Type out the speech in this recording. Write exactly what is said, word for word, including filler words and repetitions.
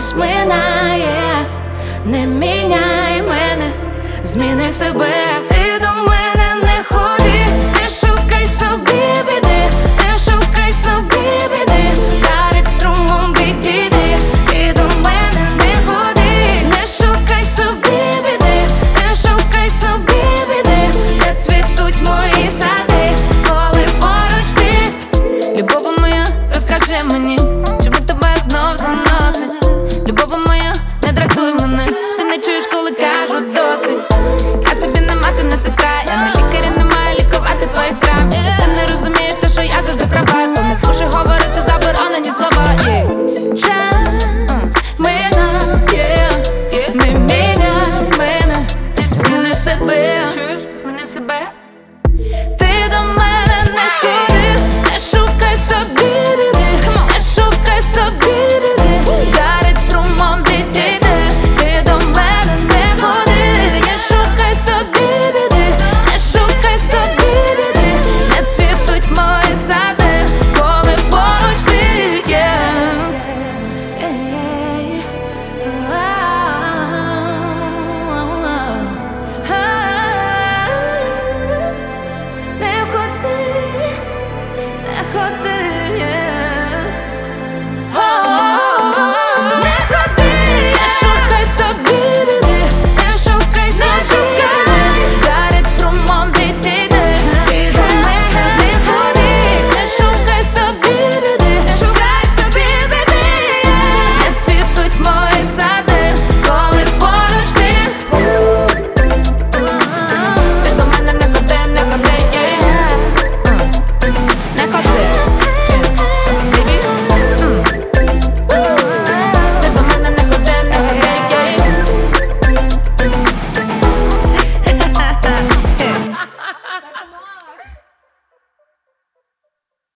час минає. Не міняй мене, зміни себе. Ти до мене не ходи, не шукай собі біди, не шукай собі біди, перед струмом відійди. Ти до мене не ходи, не шукай собі біди, не шукай собі біди, де цвітуть мої сади, коли поруч ти. Любов моя, розкажи мені, чому тебе знов заносить. Любов